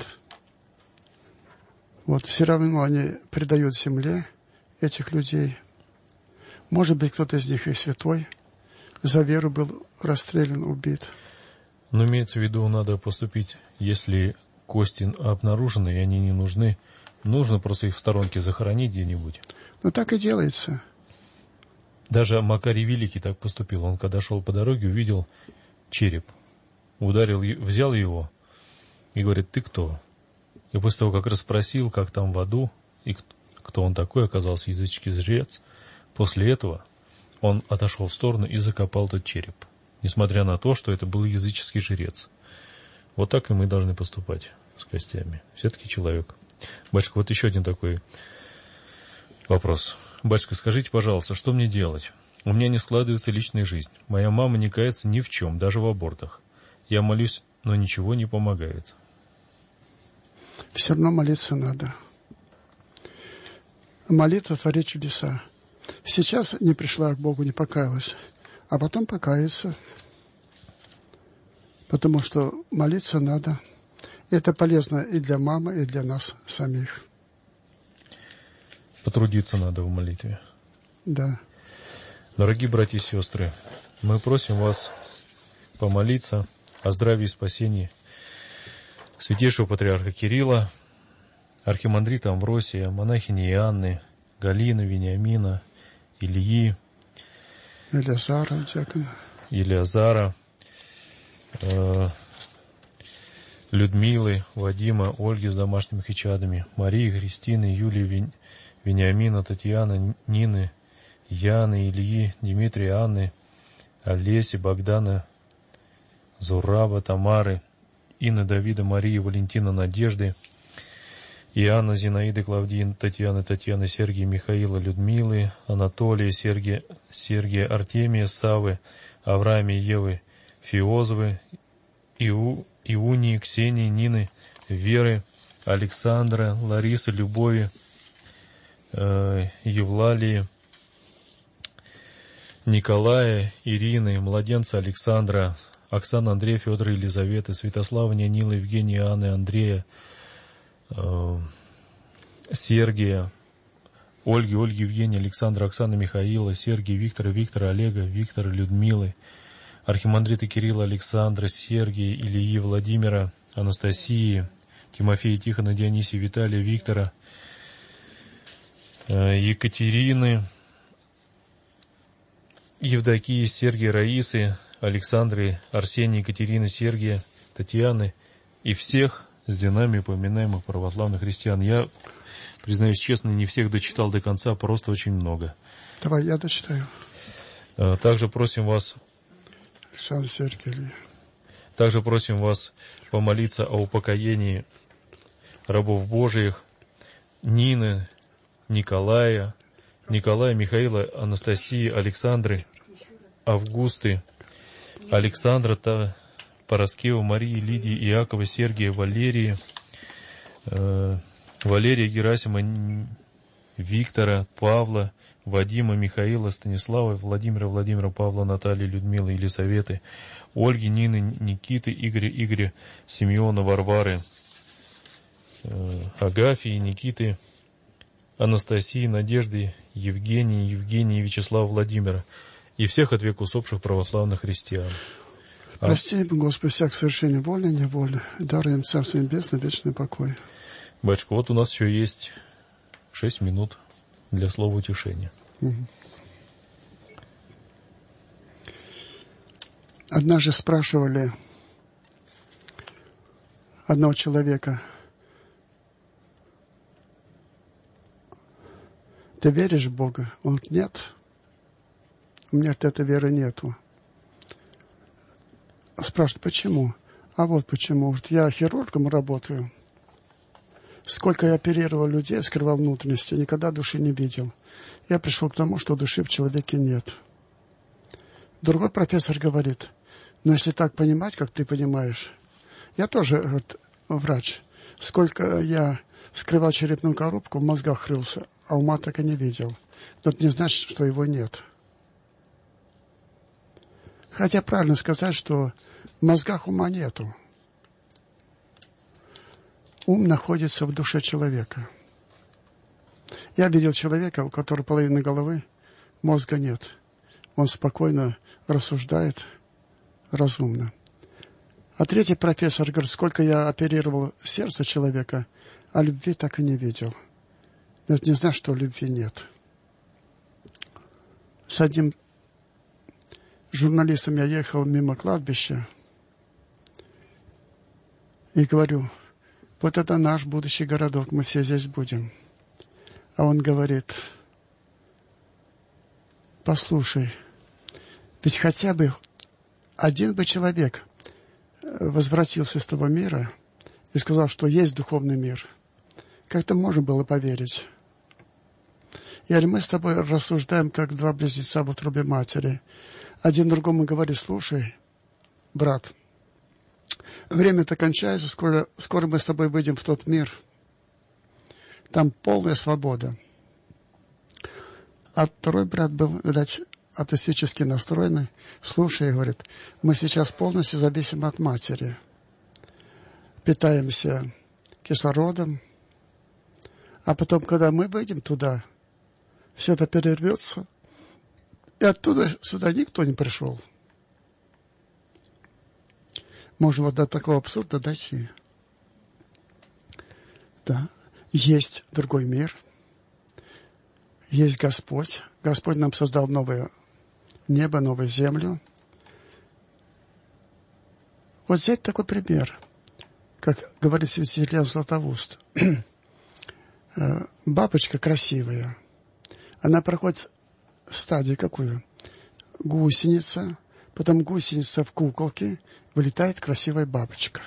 Вот все равно они предают земле этих людей. Может быть, кто-то из них и святой, за веру был расстрелян, убит. Но имеется в виду, надо поступить, если кости обнаружены, и они не нужны, нужно просто их в сторонке захоронить где-нибудь. Ну, так и делается. Даже Макарий Великий так поступил. Он, когда шел по дороге, увидел череп. Ударил, взял его и говорит, ты кто? И после того, как расспросил, как там в аду, и кто он такой, оказался языческий жрец, после этого он отошел в сторону и закопал этот череп. Несмотря на то, что это был языческий жрец. Вот так и мы должны поступать с костями. Все-таки человек. Батюшка, вот еще один такой вопрос. Батюшка, скажите, пожалуйста, что мне делать? У меня не складывается личная жизнь. Моя мама не кается ни в чем, даже в абортах. Я молюсь, но ничего не помогает. Все равно молиться надо. Молитва творит чудеса. Сейчас не пришла к Богу, не покаялась, а потом покаяться. Потому что молиться надо. Это полезно и для мамы, и для нас самих. Потрудиться надо в молитве. Да. Дорогие братья и сестры, мы просим вас помолиться о здравии и спасении святейшего патриарха Кирилла, архимандрита Амвросия, монахини Иоанны, Галины, Вениамина, Ильи, Елеазара, диакона. Елеазара, э, Людмилы, Вадима, Ольги с домашними чадами, Марии, Христины, Юлии, Вень... Вениамина, Татьяны, Нины, Яны, Ильи, Дмитрия, Анны, Олеси, Богдана, Зураба, Тамары, Инны, Давида, Марии, Валентина, Надежды, Иоанна, Зинаиды, Клавдии, Татьяны, Татьяны, Сергия, Михаила, Людмилы, Анатолия, Сергия, Сергия, Артемия, Савы, Авраама, Евы, Фиозовы, Иу, Иунии, Ксении, Нины, Веры, Александра, Ларисы, Любови, э, Евлалии, Николая, Ирины, младенца Александра, Оксана, Андрея, Федора, Елизаветы, Святослава, Нинила, Евгения, Анны, Андрея, э, Сергия, Ольги, Ольги, Евгения, Александра, Оксаны, Михаила, Сергия, Виктора, Виктора, Олега, Виктора, Людмилы, архимандрита Кирилла, Александра, Сергия, Ильи, Владимира, Анастасии, Тимофея, Тихона, Дионисия, Виталия, Виктора, э, Екатерины, Евдокии, Сергия, Раисы, Александры, Арсения, Екатерины, Сергия, Татьяны и всех с динами упоминаемых православных христиан. Я, признаюсь честно, не всех дочитал до конца, просто очень много. Давай, я дочитаю. Также просим вас... Александр Сергеевич. Также просим вас помолиться о упокоении рабов Божиих Нины, Николая, Николая, Михаила, Анастасии, Александры, Августы, Александра, Пороскева, Марии, Лидии, Иакова, Сергия, Валерии, э, Валерия, Герасима, Виктора, Павла, Вадима, Михаила, Станислава, Владимира, Владимира, Павла, Натальи, Людмилы, Елисаветы, Ольги, Нины, Никиты, Игоря, Игоря, Симеона, Варвары, э, Агафии, Никиты, Анастасии, Надежды, Евгении, Евгении, Вячеслава, Владимира и всех от века усопших православных христиан. Прости, Господи, всяк совершение воли и неволи. Даруй им Царство Небесное, вечный покой. Батюшка, вот у нас еще есть шесть минут для слова утешения. Угу. Однажды спрашивали одного человека: ты веришь в Бога? Он говорит: нет. У меня этой веры нету. Спрашивает: почему? А вот почему. Я хирургом работаю. Сколько я оперировал людей, скрывал внутренности, никогда души не видел. Я пришел к тому, что души в человеке нет. Другой профессор говорит: ну, если так понимать, как ты понимаешь, я тоже вот, врач. Сколько я скрывал черепную коробку, в мозгах рылся, а ума так и не видел. Но это не значит, что его нет. Хотя правильно сказать, что в мозгах ума нету. Ум находится в душе человека. Я видел человека, у которого половина головы, мозга нет. Он спокойно рассуждает, разумно. А третий профессор говорит: сколько я оперировал сердце человека, а любви так и не видел. Но это не значит, что любви нет. С одним журналистом я ехал мимо кладбища и говорю: вот это наш будущий городок, мы все здесь будем. А он говорит: послушай, ведь хотя бы один бы человек возвратился из того мира и сказал, что есть духовный мир. Как-то можно было поверить. И мы с тобой рассуждаем, как два близнеца в утробе матери. Один другому говорит: слушай, брат, время-то кончается, скоро, скоро мы с тобой выйдем в тот мир. Там полная свобода. А второй брат был, видать, атеистически настроенный. Слушай, говорит, мы сейчас полностью зависим от матери. Питаемся кислородом. А потом, когда мы выйдем туда, все это перервется. И оттуда сюда никто не пришел. Можно вот до такого абсурда дойти. Да. Есть другой мир. Есть Господь. Господь нам создал новое небо, новую землю. Вот взять такой пример. как говорит святитель Лев Златоуст, бабочка красивая, она проходит стадию какую? Гусеница, потом гусеница в куколке, вылетает красивая бабочка.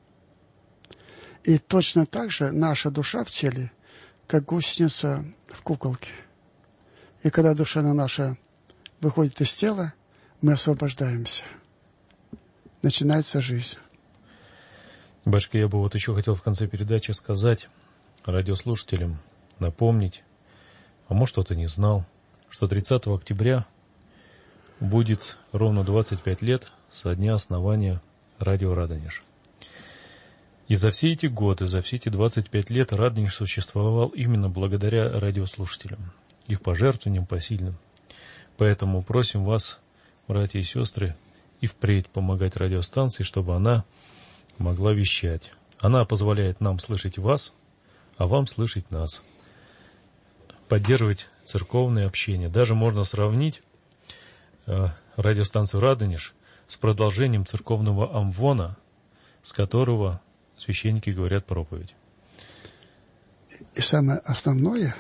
И точно так же наша душа в теле, как гусеница в куколке. И когда душа наша выходит из тела, мы освобождаемся. Начинается жизнь. Батюшка, я бы вот еще хотел в конце передачи сказать радиослушателям, напомнить, а может кто-то не знал, что тридцатого октября будет ровно двадцать пять лет со дня основания радио «Радонеж». И за все эти годы, за все эти двадцать пять лет «Радонеж» существовал именно благодаря радиослушателям, их пожертвованиям посильным. Поэтому просим вас, братья и сестры, и впредь помогать радиостанции, чтобы она могла вещать. Она позволяет нам слышать вас, а вам слышать нас. Поддерживать церковное общение. Даже можно сравнить э, радиостанцию «Радонеж» с продолжением церковного амвона, с которого священники говорят проповедь. И самое основное,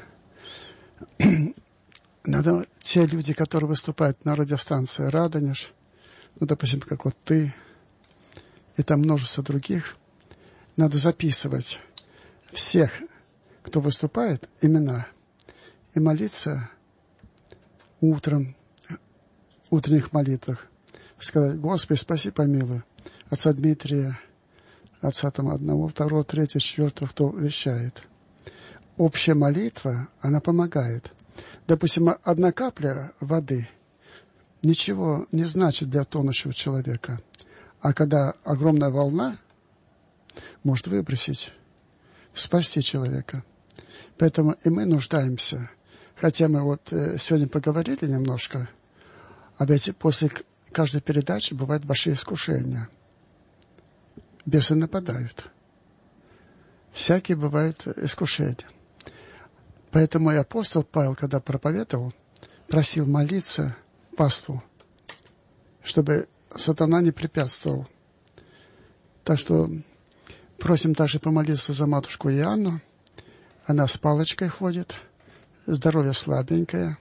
надо те люди, которые выступают на радиостанции «Радонеж», ну, допустим, как вот ты, и там множество других, надо записывать всех, кто выступает, имена, и молиться утром, в утренних молитвах, сказать: Господи, спаси, помилуй, отца Дмитрия, отца там одного, второго, третьего, четвертого, кто вещает. Общая молитва, она помогает. Допустим, одна капля воды ничего не значит для тонущего человека. А когда огромная волна может выбросить, спасти человека. Поэтому и мы нуждаемся. Хотя мы вот сегодня поговорили немножко, а ведь после каждой передачи бывают большие искушения. Бесы нападают. Всякие бывают искушения. Поэтому и апостол Павел, когда проповедовал, просил молиться паству, чтобы сатана не препятствовал. Так что просим также помолиться за матушку Иоанну. Она с палочкой ходит, здоровье слабенькое.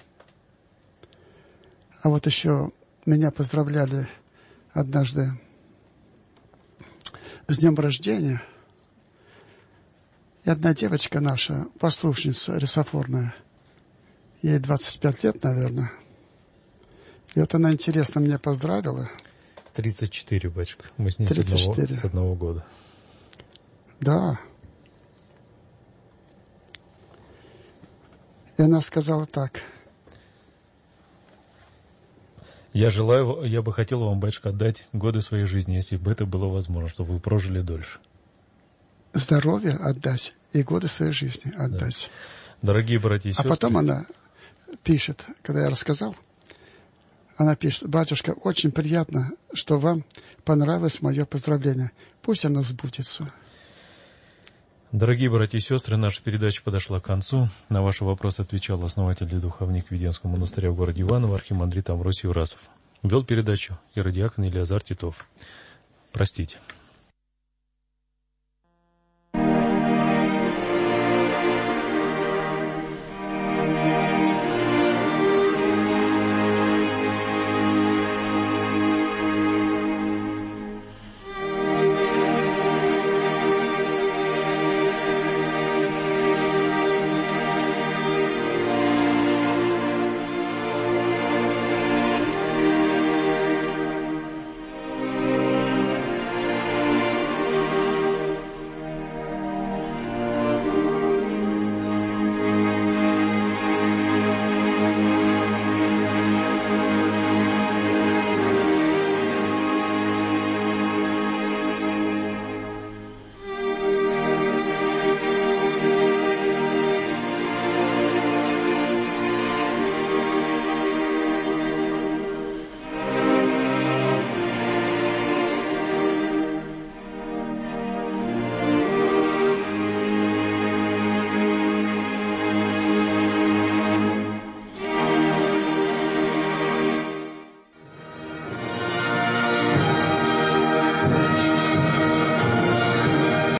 А вот еще меня поздравляли однажды с днем рождения. И одна девочка наша, послушница рисофорная, ей двадцать пять лет, наверное. И вот она интересно меня поздравила. тридцать четыре, батюшка. Мы с ней с одного, с одного года. Да. И она сказала так. Я желаю, я бы хотел вам, батюшка, отдать годы своей жизни, если бы это было возможно, чтобы вы прожили дольше. Здоровье отдать и годы своей жизни отдать. Да. Дорогие братья и сестры. А потом она пишет, когда я рассказал, она пишет: батюшка, очень приятно, что вам понравилось мое поздравление. Пусть оно сбудется. Дорогие братья и сестры, наша передача подошла к концу. На ваши вопросы отвечал основатель и духовник Введенского монастыря в городе Иваново архимандрит Амвросий Урасов. Вел передачу иеродиакон Елеазар Титов. Простите.